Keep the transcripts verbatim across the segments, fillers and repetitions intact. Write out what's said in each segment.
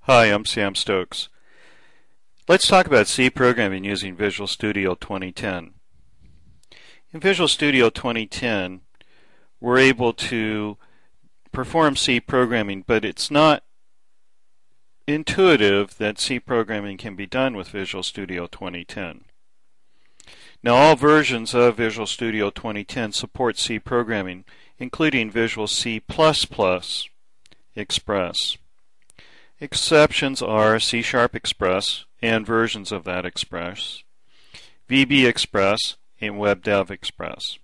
Hi, I'm Sam Stokes. Let's talk about C programming using Visual Studio twenty ten. In Visual Studio twenty ten, we're able to perform C programming, but it's not intuitive that C programming can be done with Visual Studio twenty ten. Now, all versions of Visual Studio twenty ten support C programming, including Visual C plus plus Express. Exceptions are C Sharp Express and versions of that Express, V B Express, and WebDev Express.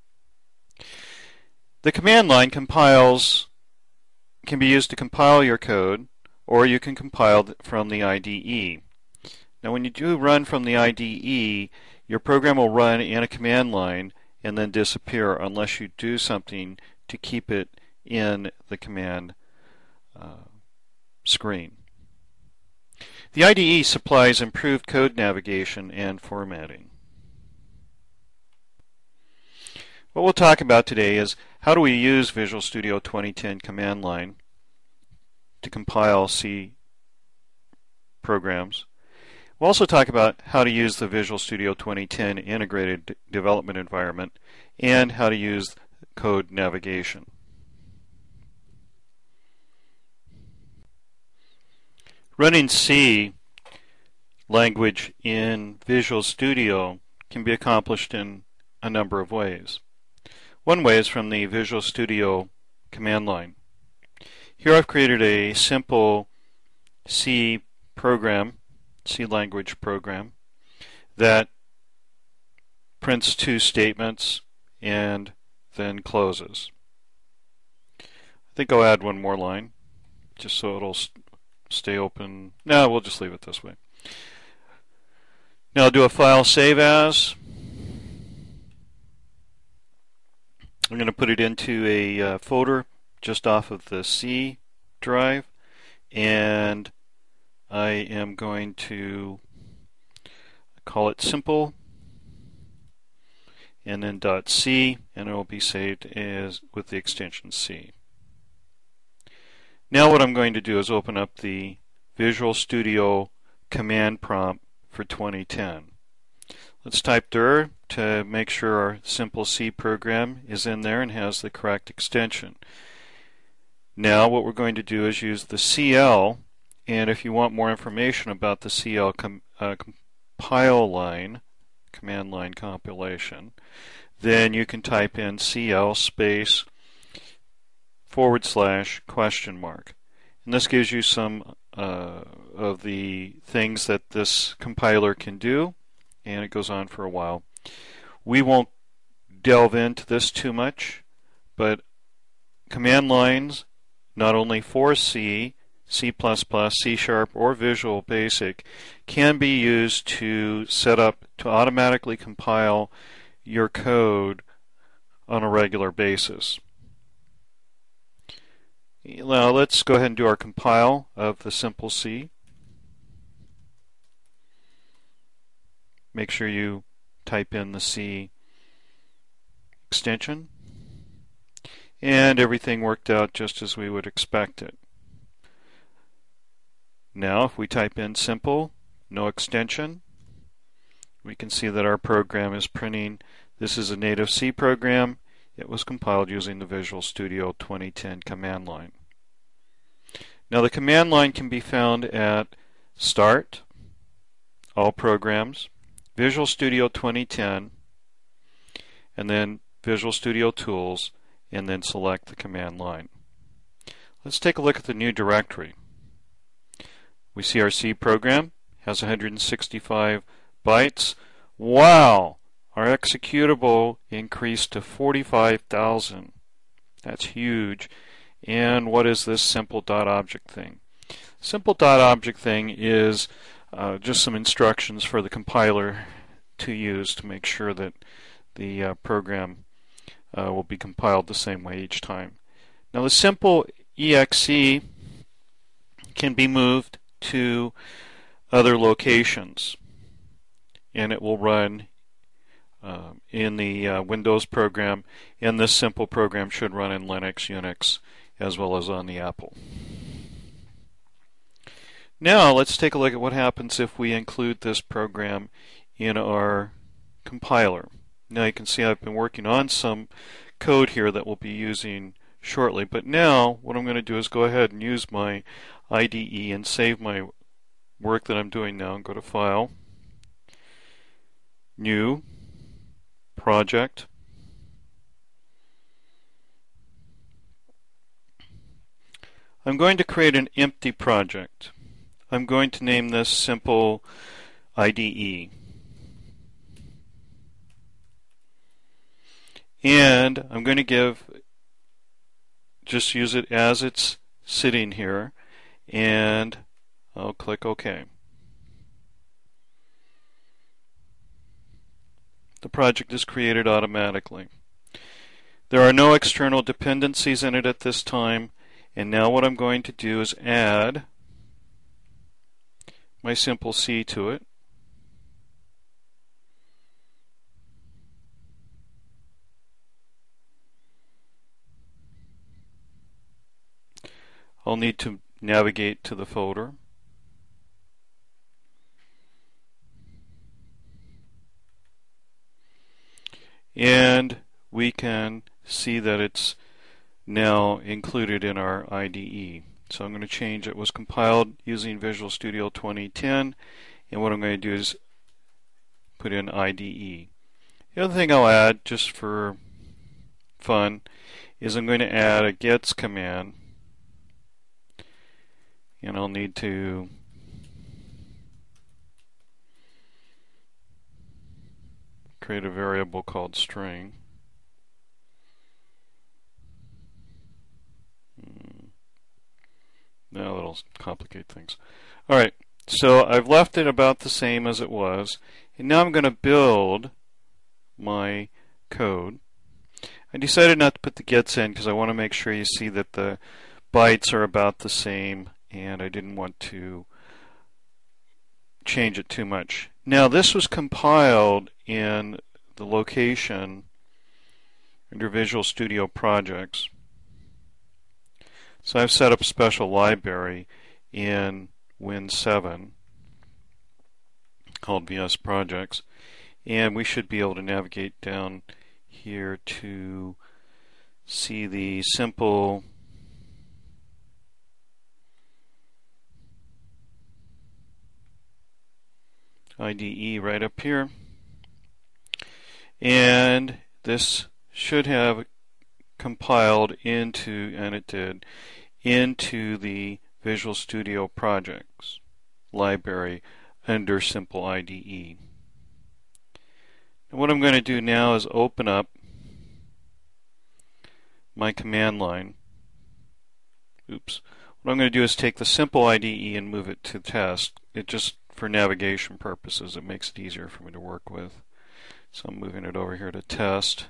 The command line compiles can be used to compile your code, or you can compile from the I D E. Now, when you do run from the I D E, your program will run in a command line and then disappear unless you do something to keep it in the command uh, screen. The I D E supplies improved code navigation and formatting. What we'll talk about today is how do we use Visual Studio twenty ten command line to compile C programs. We'll also talk about how to use the Visual Studio twenty ten integrated development environment and how to use code navigation. Running C language in Visual Studio can be accomplished in a number of ways. One way is from the Visual Studio command line. Here I've created a simple C program, C language program, that prints two statements and then closes. I think I'll add one more line just so it'll stay open. No, we'll just leave it this way. Now I'll do a file save as. I'm going to put it into a uh, folder just off of the C drive, and I am going to call it simple and then .c, and it will be saved as with the extension C. Now what I'm going to do is open up the Visual Studio command prompt for twenty ten. Let's type dir to make sure our simple C program is in there and has the correct extension. Now what we're going to do is use the C L, and if you want more information about the C L com uh, compile line, command line compilation, then you can type in C L space forward slash question mark. And this gives you some uh, of the things that this compiler can do, and it goes on for a while. We won't delve into this too much, but command lines, not only for C, C plus plus, C Sharp, or Visual Basic, can be used to set up to automatically compile your code on a regular basis. Now let's go ahead and do our compile of the simple C. Make sure you type in the C extension, and everything worked out just as we would expect it. Now if we type in simple, no extension, we can see that our program is printing. This is a native C program. It was compiled using the Visual Studio twenty ten command line. Now the command line can be found at Start, All Programs, Visual Studio twenty ten, and then Visual Studio Tools, and then select the command line. Let's take a look at the new directory. We see our C program has one hundred sixty-five bytes. Wow! Our executable increased to forty-five thousand. That's huge. And what is this simple.object thing? Simple.object thing is uh, just some instructions for the compiler to use to make sure that the uh, program uh, will be compiled the same way each time. Now the simple exe can be moved to other locations, and it will run Uh, in the uh, Windows program, and this simple program should run in Linux, Unix, as well as on the Apple. Now let's take a look at what happens if we include this program in our compiler. Now you can see I've been working on some code here that we'll be using shortly, but now what I'm going to do is go ahead and use my I D E and save my work that I'm doing now and go to File, New, Project. I'm going to create an empty project. I'm going to name this Simple I D E. And I'm going to give, just use it as it's sitting here, and I'll click OK. The project is created automatically. There are no external dependencies in it at this time, and now what I'm going to do is add my Simple C to it. I'll need to navigate to the folder. And we can see that it's now included in our I D E. So I'm going to change it was compiled using Visual Studio twenty ten, and what I'm going to do is put in I D E. The other thing I'll add, just for fun, is I'm going to add a gets command, and I'll need to create a variable called string. Now that'll complicate things. Alright, so I've left it about the same as it was, and now I'm going to build my code. I decided not to put the gets in because I want to make sure you see that the bytes are about the same, and I didn't want to change it too much. Now this was compiled in the location under Visual Studio Projects. So I've set up a special library in Win seven called V S Projects, and we should be able to navigate down here to see the simple I D E right up here, and this should have compiled into, and it did, into the Visual Studio Projects library under Simple I D E. And what I'm going to do now is open up my command line. Oops. What I'm going to do is take the Simple I D E and move it to test. It just, for navigation purposes, it makes it easier for me to work with. So I'm moving it over here to test.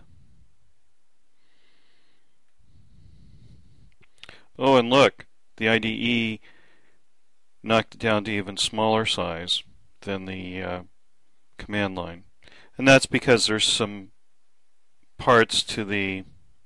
Oh, and look, the I D E knocked it down to even smaller size than the uh, command line. And that's because there's some parts to the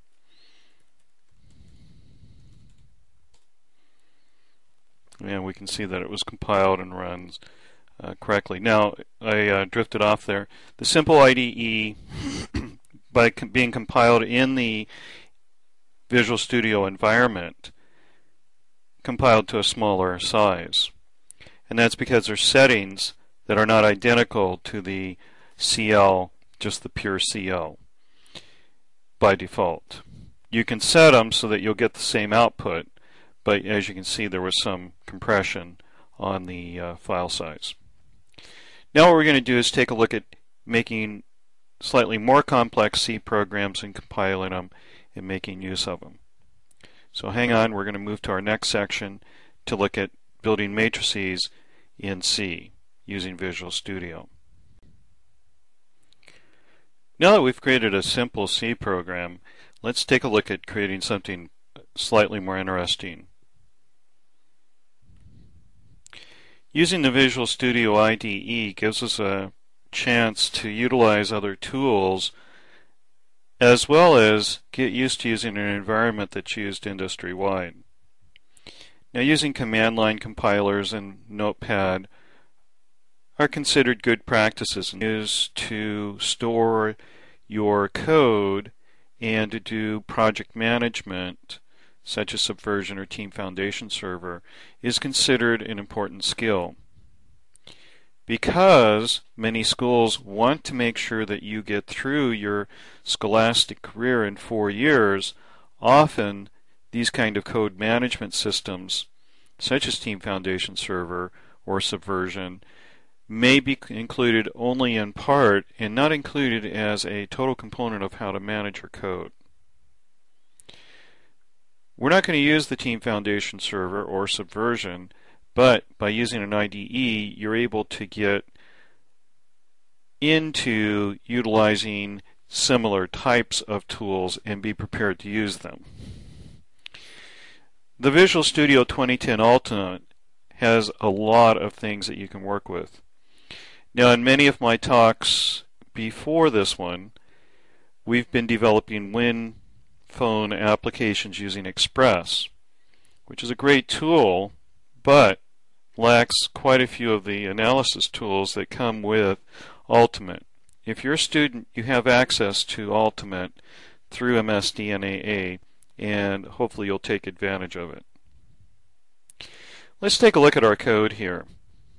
and we can see that it was compiled and runs uh, correctly. Now, I uh, drifted off there. The Simple I D E, by com being compiled in the Visual Studio environment, compiled to a smaller size. And that's because there's settings that are not identical to the C L, just the pure C L, by default. You can set them so that you'll get the same output, but as you can see, there was some compression on the uh, file size. Now what we're going to do is take a look at making slightly more complex C programs and compiling them and making use of them. So hang on, we're going to move to our next section to look at building matrices in C using Visual Studio. Now that we've created a simple C program, let's take a look at creating something slightly more interesting. Using the Visual Studio I D E gives us a chance to utilize other tools as well as get used to using an environment that's used industry-wide. Now, using command line compilers and Notepad are considered good practices, and is to store your code and to do project management, such as Subversion or Team Foundation Server, is considered an important skill. Because many schools want to make sure that you get through your scholastic career in four years, often these kind of code management systems, such as Team Foundation Server or Subversion, may be included only in part and not included as a total component of how to manage your code. We're not going to use the Team Foundation Server or Subversion, but by using an I D E, you're able to get into utilizing similar types of tools and be prepared to use them. The Visual Studio twenty ten Ultimate has a lot of things that you can work with. Now, in many of my talks before this one, we've been developing Win Phone applications using Express, which is a great tool, but lacks quite a few of the analysis tools that come with Ultimate. If you're a student, you have access to Ultimate through M S D N A A, and hopefully you'll take advantage of it. Let's take a look at our code here.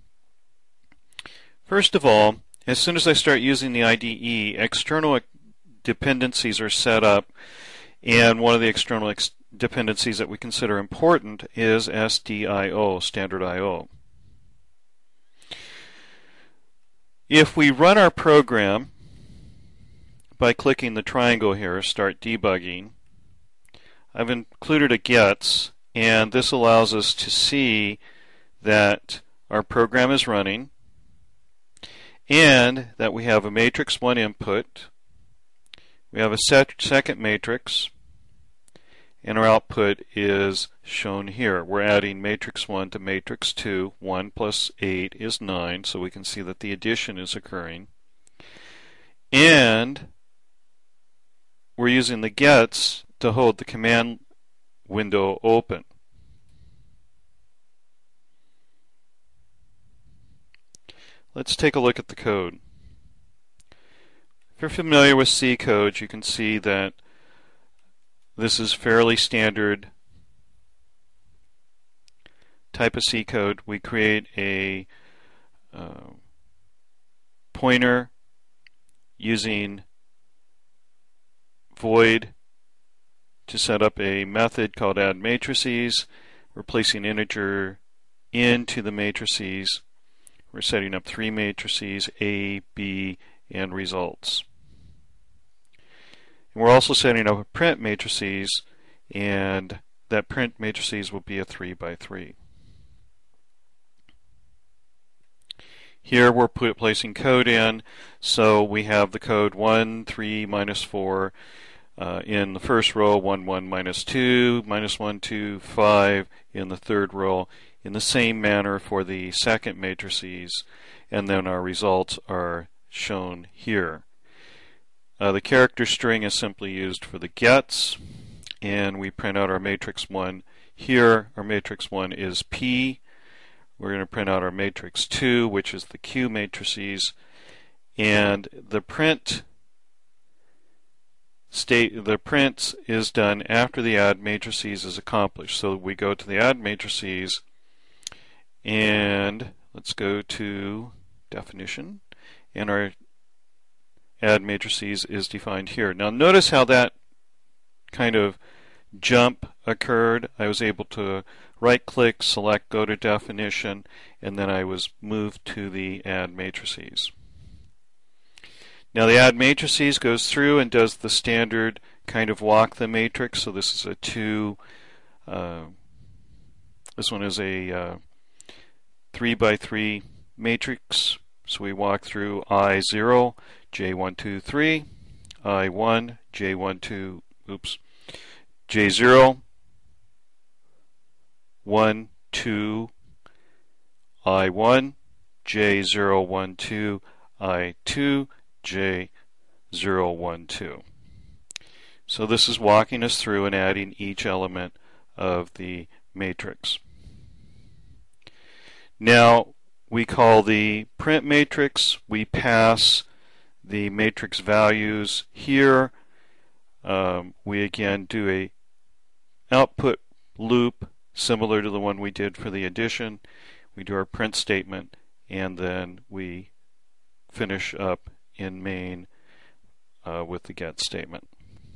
First of all, as soon as I start using the I D E, external dependencies are set up, and one of the external ex dependencies that we consider important is S D I O, standard I O. If we run our program by clicking the triangle here, start debugging, I've included a gets, and this allows us to see that our program is running and that we have a matrix one input, we have a set second matrix, and our output is shown here. We're adding matrix one to matrix two. one plus eight is nine, so we can see that the addition is occurring. And we're using the gets to hold the command window open. Let's take a look at the code. If you're familiar with C code, you can see that this is fairly standard type of C code. We create a uh, pointer using void to set up a method called add matrices. We're placing integer into the matrices. We're setting up three matrices, A, B, and results. And we're also setting up a print matrices, and that print matrices will be a three by three. Here we're put, placing code in, so we have the code one, three, minus four uh, in the first row, one, one, minus two, minus one, two, five in the third row, in the same manner for the second matrices, and then our results are shown here. Uh, the character string is simply used for the gets, and we print out our matrix one. Here our matrix one is P. We're going to print out our matrix two, which is the Q matrices, and the print state the print is done after the add matrices is accomplished. So we go to the add matrices, and let's go to definition, and our add matrices is defined here. Now notice how that kind of jump occurred. I was able to right click, select, go to definition, and then I was moved to the add matrices. Now the add matrices goes through and does the standard kind of walk the matrix. So this is a two, uh, this one is a uh, three by three matrix. So we walk through I zero, J one, two, three, I one, J one, two, oops, J zero, one, two, I one, J zero, one, two, I two, J zero, one, two. So this is walking us through and adding each element of the matrix. Now we call the print matrix, we pass the matrix values here. Um, we again do a output loop similar to the one we did for the addition. We do our print statement, and then we finish up in main uh, with the get statement.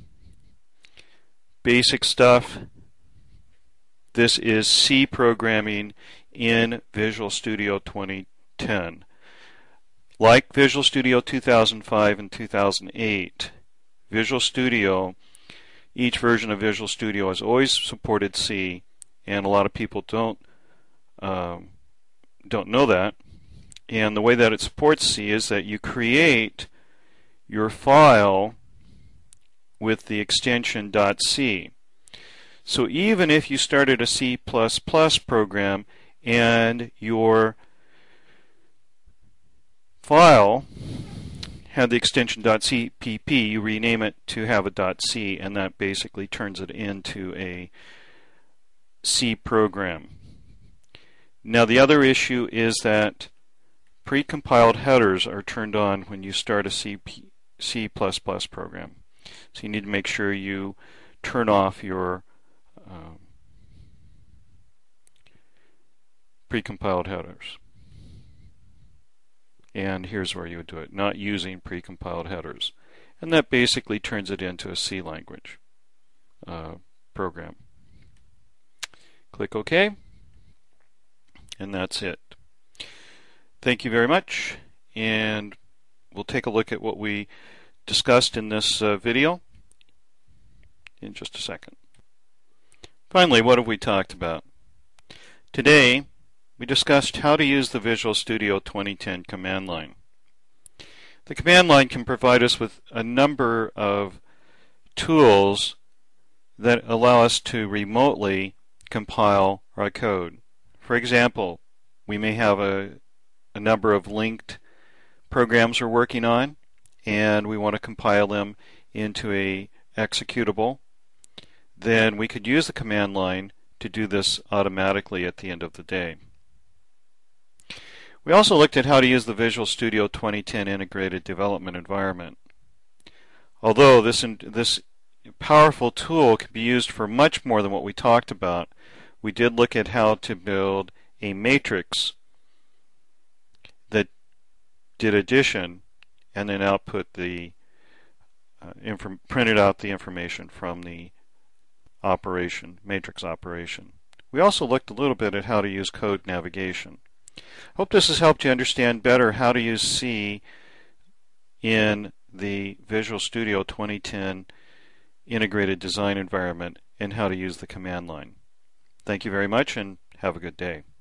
Basic stuff. This is C programming in Visual Studio twenty ten. Like Visual Studio two thousand five and two thousand eight, Visual Studio, each version of Visual Studio has always supported C, and a lot of people don't um, don't know that. And the way that it supports C is that you create your file with the extension .c. So even if you started a C plus plus program and your file had the extension .cpp, you rename it to have a .c, and that basically turns it into a C program. Now the other issue is that precompiled headers are turned on when you start a C, C plus plus program. So you need to make sure you turn off your um, precompiled headers. And here's where you would do it, not using precompiled headers. And that basically turns it into a C language uh, program. Click OK, and that's it. Thank you very much, and we'll take a look at what we discussed in this uh, video in just a second. Finally, what have we talked about? Today, we discussed how to use the Visual Studio twenty ten command line. The command line can provide us with a number of tools that allow us to remotely compile our code. For example, we may have a, a number of linked programs we're working on, and we want to compile them into a executable. Then we could use the command line to do this automatically at the end of the day. We also looked at how to use the Visual Studio twenty ten integrated development environment. Although this, this powerful tool can be used for much more than what we talked about, we did look at how to build a matrix that did addition and then output the uh, inform printed out the information from the operation, matrix operation. We also looked a little bit at how to use code navigation. Hope this has helped you understand better how to use C in the Visual Studio twenty ten integrated design environment and how to use the command line. Thank you very much, and have a good day.